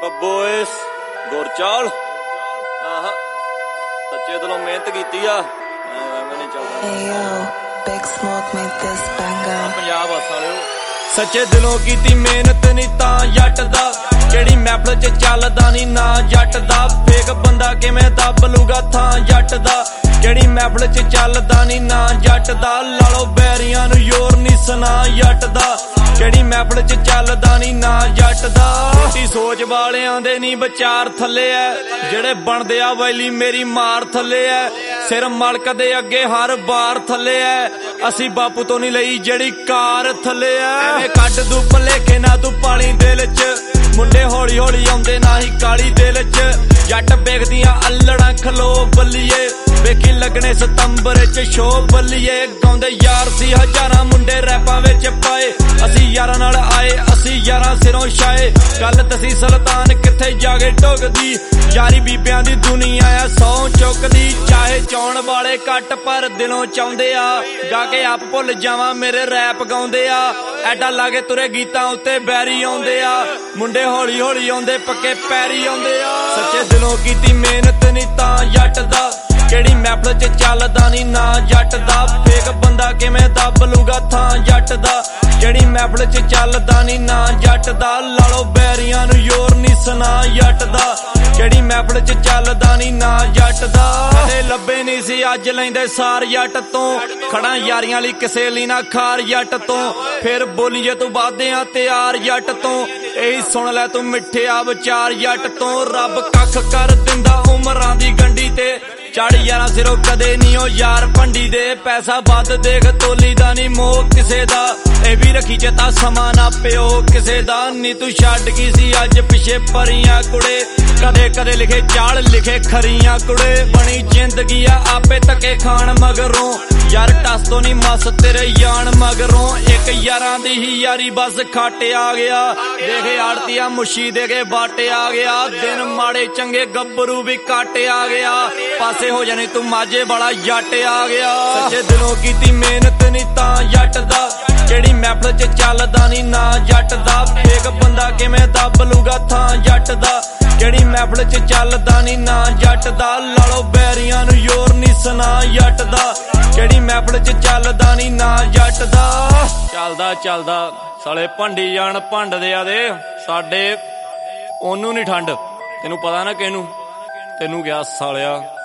Boys Gurchal सच्चे दिलों मेहनत की पंजाब सालिओ सच्चे दिलों की मेहनत नी तां जट दा केड़ी महफल च चलदा नी ना जट दा फेक बंदा किवें दब लूगा थां जट दा केड़ी महफल च चलदा नी ना जट दा लालो बैरियां नूं योर नी सुना जट दा केड़ी महफल च चलदा नी ना जट दा छोटी सोच वालियां दे नी विचार थल्ले ऐ जेड़े बनदे आ वैली मेरी मार थल्ले ऐ सिर मलक दे अगे हर बार थल्ले ऐ असी बापू तो नहीं लई जेड़ी कार थल्ले ऐ कट दू भलेखे ना तू पाली दिल च मुंडे हौली हौली आउंदे ना ही काली दिल च जट बेगदियां अल्लड़ां खलो बल्लिए वेखी लगने सितंबर च शो बल्लिए गाउंदे यार सी हजारां मुंडे रैपां विच पाए असी यारां नाल आए असी यारां सिरों छाए गल दसी सुल्तान किथे जाके ढुकदी यारी बीबियां दी दुनिया आ सौ चुकदी चाहे चाउण वाले घट पर दिलों चाहुंदे आ गा के आप भुल जावां मेरे रैप गाउंदे आ एडा लागे तुरे गीतां उत्ते बैरी आउंदे आ मुंडे हौली हौली आउंदे पक्के पैरी आउंदे आ सच्चे दिलों कीती मेहनत नी तां जट दा केड़ी महफल च चलदा नी ना जट दा फेक बंदा किवें दब लूगा थां जट दा केड़ी महफल च चलदा नी ना जट दा लालो बैरियां नूं योर नी सुना जट दा केड़ी महफल च चलदा नी ना जट दा कदे लब्बे नी सी अज लैंदे सार जट तों खड़ा यारियां लई किसे लई ना खार जट तों फिर बोलीए तू वादियां तैयार जट तों यही सुन लै तू मिठिया विचार जट तों रब कख कर दिंदा उमरां दी गंढी ते चढ़ यारा सिरों कदे नी ओ यार भंडी दे पैसा बद देख तोली दा नी मोह किसे दा ए भी रखी चेता समा ना प्यो किसे दा नी तू छड्ड गई सी अज पिछे परियां कुड़े कदे कदे लिखे चाल लिखे खरियां कुड़े बनी जिंदगी आ आपे धक्के खान मगरों यार टस तो नी मस तेरे यान मगरों एक यारां दी ही यारी बस खाटे आ गया देखे आड़तिया मुशी दे के बाटे आ गया दिन माड़े चंगे गब्बरू भी काटे आ गया पासे हो जाने तू माजे बड़ा जट आ गया सच्चे दिलों कीती मेहनत नी तां जट दा केड़ी महफल च चलदा नी ना जट दा फेक बंदा किवें दब लूगा थां जट दा केड़ी महफल च चलदा नी ना जट दा लालो बैरियां नूं योर नी सुना जट दा केड़ी महफल च चलदा नी ना जट दा चलदा चलदा साले भंडी जान भंड दे आ दे साडे ओनू नी ठंड तेनू पता ना किनू तेनू क्या सालिया।